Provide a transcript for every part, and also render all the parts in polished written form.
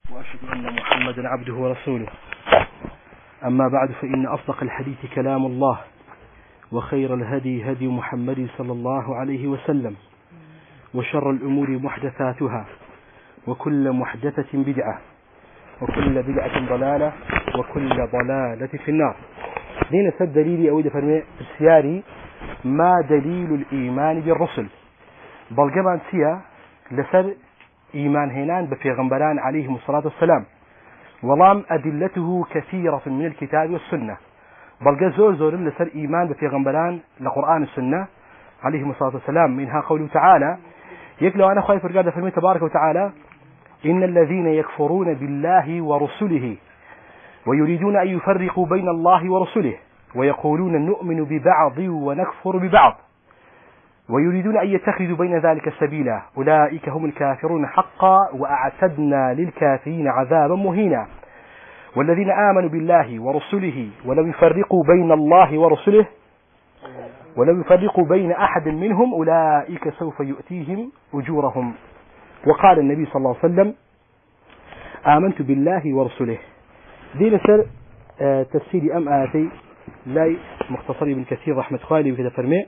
وأشهد أن محمدا عبده ورسوله. أما بعد، فإن أصدق الحديث كلام الله، وخير الهدي هدي محمد صلى الله عليه وسلم، وشر الأمور محدثاتها، وكل محدثة بدعة، وكل بدعة ضلالة، وكل ضلالة في النار. دين سد دليلي أود فرمي السياري ما دليل الإيمان بالرسل بلغمان سيا لسر إيمان هنان بفيغمبران عليهم الصلاة والسلام، ولام أدلته كثيرة من الكتاب والسنة. بلغ زور لسر إيمان بفيغمبران لقرآن السنة عليهم الصلاة والسلام، منها قوله تعالى: يقلوا أنا خايف رقادة فرمي تبارك وتعالى: إن الذين يكفرون بالله ورسله ويريدون أن يفرقوا بين الله ورسله ويقولون نؤمن ببعض ونكفر ببعض ويريدون أن يتخذوا بين ذلك سبيلا أولئك هم الكافرون حقا وأعتدنا للكافرين عذابا مهينا. والذين آمنوا بالله ورسله ولم يفرقوا بين الله ورسله ولم يفرقوا بين أحد منهم أولئك سوف يؤتيهم أجورهم. وقال النبي صلى الله عليه وسلم: آمنت بالله ورسله. دي لسر تفسير أم آتي لا مختصر ابن كثير رحمة خالي وكذا فرمي: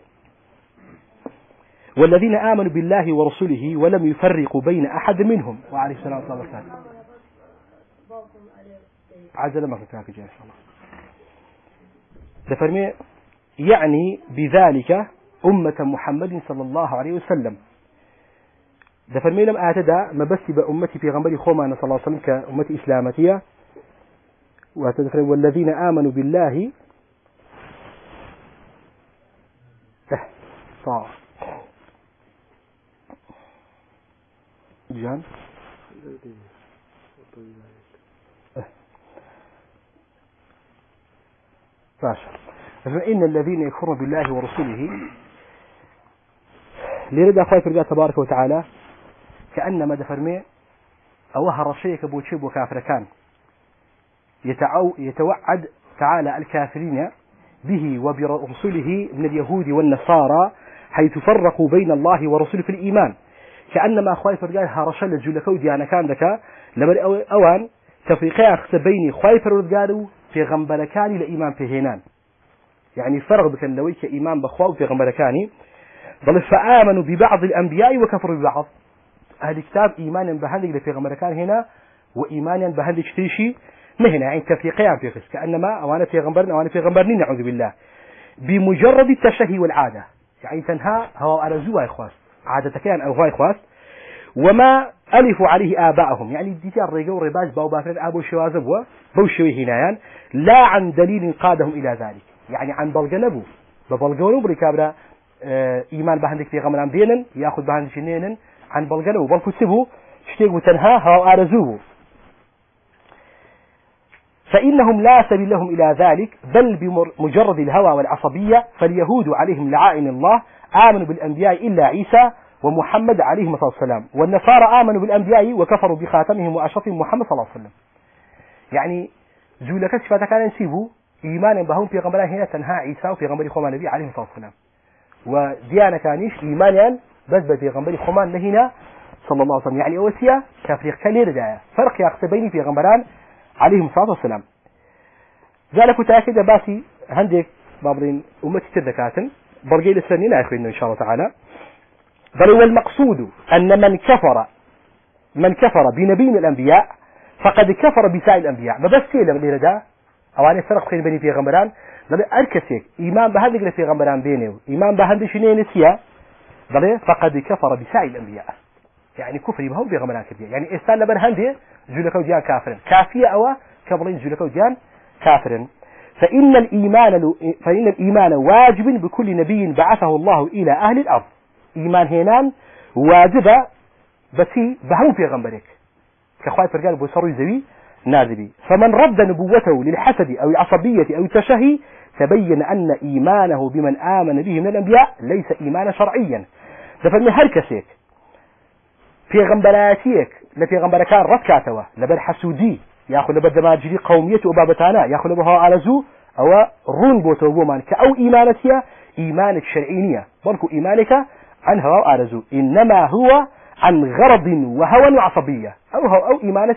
والذين آمنوا بالله ورسله ولم يفرقوا بين أحد منهم. وعليه السلام ورحمة الله وبركاته. عجل ما فتاك جاء إن شاء الله. ده فرمي يعني بذلك أمة محمد صلى الله عليه وسلم. ده فرمي لم أعتدى ما بس بأمتي في غنبري خوما صلى الله عليه وسلم كأمتي إسلامتية. وأعتدى والذين آمنوا بالله جان فاشا. فإن الذين يكفرون بالله ورسوله لرد أخوي في الله تبارك وتعالى كأنما دفرمي أوهر الشيء كبوتشيب وكافر كان يتوعد تعالى الكافرين به وبرسله من اليهود والنصارى حيث فرقوا بين الله ورسوله في الإيمان. كأنما أخوي في الله هرشل الجلكو ديانا كان ذكا لمن أوان تفريقيا أخذ بيني خواي فرودقارو في غنبلكاني لإيمان في هنان، يعني فرق بكن لويك إيمان بخواو في غنبلكاني. بل فآمنوا ببعض الأنبياء وكفروا ببعض. أهل الكتاب إيمانا بهندق في غنبلكان هنا وإيمانا بهندق تريشي مهنا، يعني تفريقيا في قس كأنما أوانا في غنبرنا أوانا في غنبرنين نعوذ بالله بمجرد التشهي والعادة، يعني تنها هو أرزوها إخواس عادة كان أو هو إخواس وما ألفوا عليه آباءهم، يعني ديتي الرجال والرباج باو بافرد أبو شوازب وبوشوي هنايان لا عن دليل قادهم إلى ذلك، يعني عن بلغنبو ببلغنبو ركابنا إيمان بهندك في غمران بينن يأخذ بهندك شنينن عن بلغنبو بلكتبه اشتيقوا تنها هو أرزوه، فإنهم لا سبيل لهم إلى ذلك بل بمجرد الهوى والعصبية. فاليهود عليهم لعائن الله آمنوا بالأنبياء إلا عيسى ومحمد عليهم الصلاة والسلام، والنصارى آمنوا بالأنبياء وكفروا بخاتمهم وأشرفهم محمد صلى الله عليه وسلم. يعني جولك صفات كان نسيبه إيمانا بهم في غمران هنا تنهى عيسى وفي غمر خومان النبي عليه الصلاة والسلام، وديانا كانيش إيمانا بس في غمر خومان لهنا صلى الله عليه وسلم، يعني أوسيا كافريق كلير دايا فرق يقتبيني في غمران عليهم الصلاة والسلام. ذلك تأكد باسي هندك بابرين أمتي تذكاتن برقي لسنين أخوين إن شاء الله تعالى. بل هو المقصود أن من كفر بنبي من الأنبياء فقد كفر بسائر الأنبياء. ما بس كيلا اللي ردا أو أنا فرق خير بيني في غمران بل أركسك إيمان بهندق في غمران بينه إيمان بهندق شنين نسيا بل فقد كفر بسائر الأنبياء، يعني كفر بهم في غمران كبير، يعني إستان لبن هندق جلكو جان كافرا كافية أو كبرين جلكو جان كافرا. فإن الإيمان واجب بكل نبي بعثه الله إلى أهل الأرض. إيمان هنان واجبة بسي بهم في غنبرك كخواي فرقال بوصروا زوي نازبي. فمن رد نبوته للحسد أو العصبية أو التشهي تبين أن إيمانه بمن آمن به من الأنبياء ليس إيمانا شرعيا. فمن هركسك في غنبراتيك لفي غنبركان ركاتوا لبل حسودي ياخذ لبد ماجري قومية وبابتانا ياخذ بها ألزو أو رون بوتوبومان كأو إيمانتها إيمانك شرعينية بلكو إيمانك عن هوا أرزو إنما هو عن غرض وهوى وعصبية أو إيمانتها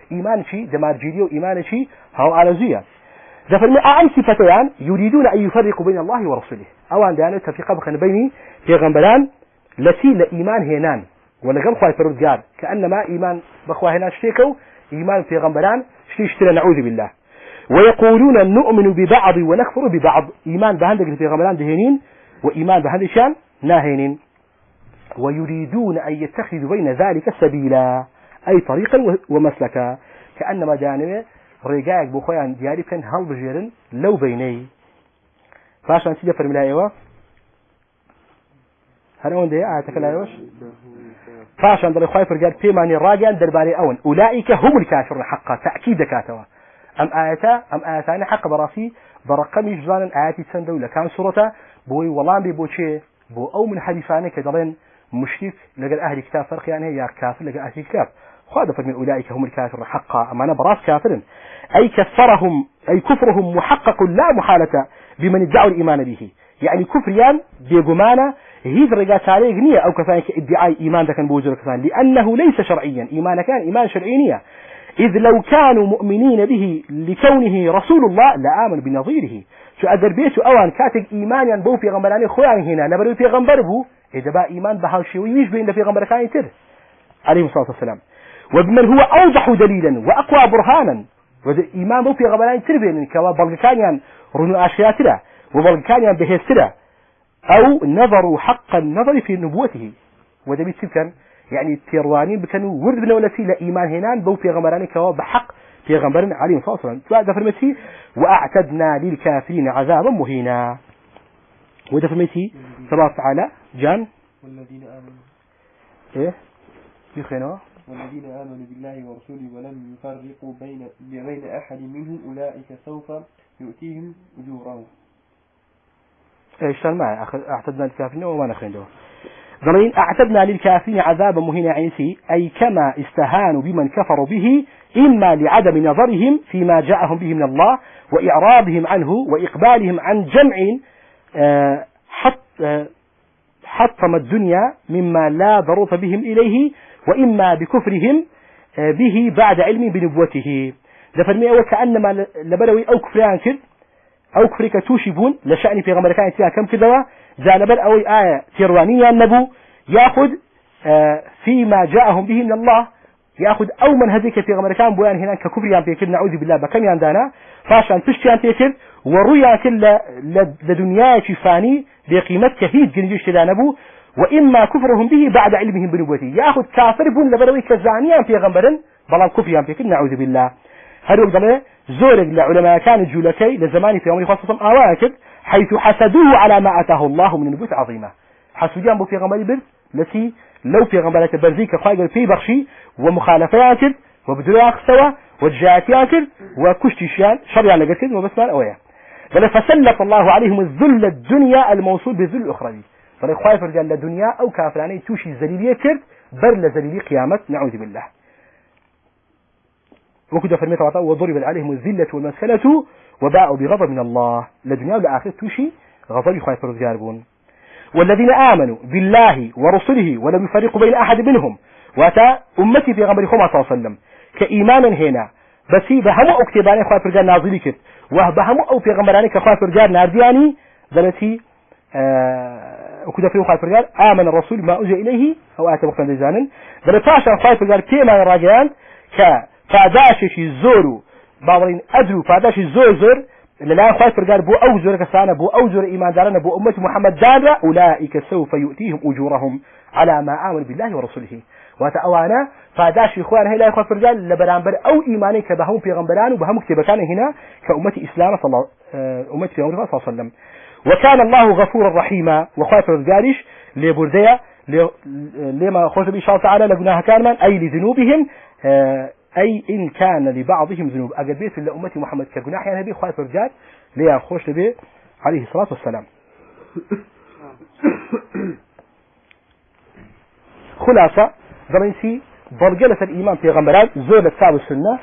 إيمان شيء دمارجيري وإيمان شيء هو على زيا ذفرمي أعم صفتان يريدون أن يفرقوا بين الله ورسوله أوان دانو تفريق بخن بيني في غنبلان التي لإيمان هنان ولا قال خواهي فرودقار كأنما إيمان بخواه هنان شتيكو إيمان في غنبلان اشترى نعوذ بالله ويقولون نؤمن ببعض ونكفر ببعض إيمان بهندك في غنبلان دهينين وإيمان بهندشان ناهينين ويريدون أن يتخذوا بين ذلك سبيلا أي طريقا ومسلكا كأنما جانبه رجاءك بخوان دياري كان هل بجيرن لو بيني فاشان سيدة فرملا ايوه هل اون دي اعتكلا ايوش فاشان دل خواهي فرجال بيماني راجعان درباري اون اولئك هم الكافرون حقا تأكيد كاتوا ام آياتان حق براسي برقم يجزانا آياتي تسندو لكان سورة بوي والله بو چه بو او من حديثانه كدلين مشرك لقى اهل كتاب فرق يعني يا كافر لقى اهل كتاب خاض فرمي اولئك هم الكافرون حقا اما انا براس كافر أي كفرهم أي كفرهم محقق لا محالة بمن ادعوا الإيمان به يعني كفريان بيقمانا هيد رجات عليه غنية أو كفانك ادعاء إيمان ذاك بوجر كفان لأنه ليس شرعيا إيمان كان إيمان شرعينية إذ لو كانوا مؤمنين به لكونه رسول الله لآمن بنظيره شو أدر بيتو أوان كاتك إيمانيا بو في غنبراني خوان هنا لبرو في غنبر بو إذا با إيمان بهاوشي ويش بين في غنبر كان يتر عليه الصلاة والسلام وبمن هو أوضح دليلا وأقوى برهانا وذا إيمان بو في غنبراني تربين كوا بلغكانيا رنو أشياتنا وبلغكانيا بهستنا أو نظروا حق النظر في نبوته وذا بيتسبكن يعني تيروانين بكانوا ورد بنا ولا سيلا إيمان هنان بو في غنبراني كوا بحق في غنبرنا عليه الصلاة والسلام فهذا فرمتي وأعتدنا للكافرين عذابا مهينا وده فرمتي الله تعالى جان والذين آمنوا إيه يخينوا والذين آمنوا بالله ورسوله ولم يفرقوا بين أحد منهم أولئك سوف يؤتيهم أجورهم. إيش معي أعتدنا للكافرين وما نخينه ضمين أعتدنا للكافرين عذابا مهينا عيسي أي كما استهانوا بمن كفروا به إما لعدم نظرهم فيما جاءهم به من الله وإعراضهم عنه وإقبالهم عن جمع حطم الدنيا مما لا ضرورة بهم إليه وإما بكفرهم به بعد علم بنبوته لفرمي وكأنما لبلوي أو كفريان كد أو كفريك توشبون لشأن في غمركان اتيان كم كدوا زالبل أو آية تيروانية النبو يأخذ فيما جاءهم به من الله يأخذ أو من هذيك في غمركان بوان هناك ككفريان بيكد نعوذ بالله بكم ياندانا فاشان تشتيان بيكد ورؤيا كل لدنيا فاني بقيمة كهيد جنجيش تدانبو وإما كفرهم به بعد علمهم بنبوته يأخذ كافر بون لبروي كزانيان في غمبرن بلان كفريان بيكد نعوذ بالله هل يقدر زورق لعلماء كان جولكي لزمان في عمره خاصة آواكد حيث حسدوه على ما أتاه الله من نبوة عظيمة حسوديان بو في غمبري بر التي لو في غمبرة برزيك خايقل في بخشي ومخالفاتك وبدراء سوا وجاتياتك وكشتشيان شريان لقتك وبسمان أويا فسلط الله عليهم الذل الدنيا الموصول بالذل الأخرى فالإخوة فرجال الدنيا أو كافراني توشي الزليلية كرد بر لزليلي قيامة نعوذ بالله وكذا فرميت وعطاء وضرب عليهم الذلة والمسكنة وباءوا بغضب من الله للدنيا والآخرة توشي غضب إخوة فرجال بون والذين آمنوا بالله ورسله ولم يفرقوا بين أحد منهم وأتى أمتي في غمر خمسة صلى الله عليه وسلم كإيمانا هنا بس بهمو اكتباني إخوة فرجال نازلي كرد وبهمو أو في غمراني كإخوة فرجال ناردياني ذلتي وكذا في خايف رجال آمن الرسول ما أجى إليه أو آتى وقتا ديزانا بل تاشا خايف رجال كيما الراجعان كفاداشش الزور بعضين أدروا فاداش الزور لا خايف رجال بو أوزر كسانا بو أوزر إيمان دارنا بو أمة محمد دارنا أولئك سوف يؤتيهم أجورهم على ما آمن بالله ورسوله وتأوانا فاداش إخوان هلا خايف رجال لبرانبر أو إيماني كبهم في غنبران وبهم كتبتان هنا كأمة إسلام صلى الله أمة في عمره صلى الله عليه وسلم وكان الله غفورا رحيما وخاف الرجالش لبردية لما خوش به الله تعالى لجناها كان من أي لذنوبهم أي إن كان لبعضهم ذنوب أجبيت لأمة محمد كجناح يعني به خاف الرجال ليا خوش به عليه الصلاة والسلام خلاصة ضمنسي برجلة الإيمان في غمرات زول التعب السنة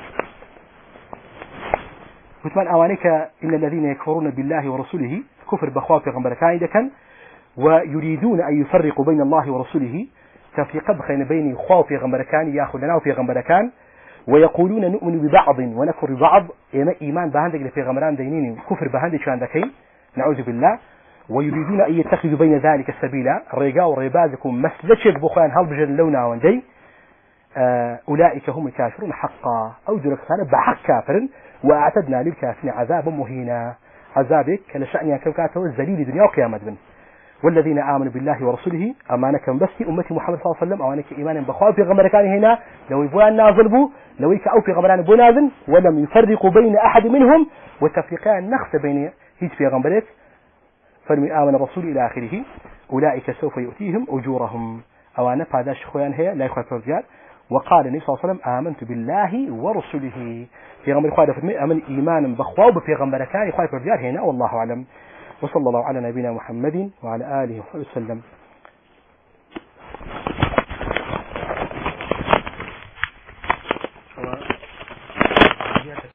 وثمان أوانيك إن الذين يكفرون بالله ورسوله كفر بخوا في غمركان دكان ويريدون أن يفرقوا بين الله ورسوله تفريق بين خوا في غمركان يأخذ لنا في غمركان ويقولون نؤمن ببعض ونكفر ببعض إما إيمان بهندك في غمران دينين كفر بهندك شان ذكي نعوذ بالله ويريدون أن يتخذوا بين ذلك السبيلا ريقا وريبازكم مسلشك بخوان هالبجن لونا وندي أولئك هم الكافرون حقا أو جلك كان بحق كافر وأعتدنا للكافرين عذابا مهينا عذابك كان شأنها كوكاته الزليل دنيا وقيامة من والذين آمنوا بالله ورسوله أمانك بس أمتي محمد صلى الله عليه وسلم أمانك إيمانا بخواب في غمركان هنا لو يبوان نازل بو لو يكأو في غمران بو نازل ولم يفرقوا بين أحد منهم والتفريقان نخس بين هيج في غمرك فلم آمن الرسول إلى آخره أولئك سوف يؤتيهم أجورهم أوانا هذا شخوان هي لا يخوف الرجال وقال النبي صلى الله عليه وسلم آمنت بالله ورسله في غمر خواد فرمي أمن إيمانا بخواب في غمركان يخوف الرجال هنا والله أعلم وصلى الله على نبينا محمد وعلى آله وصحبه وسلم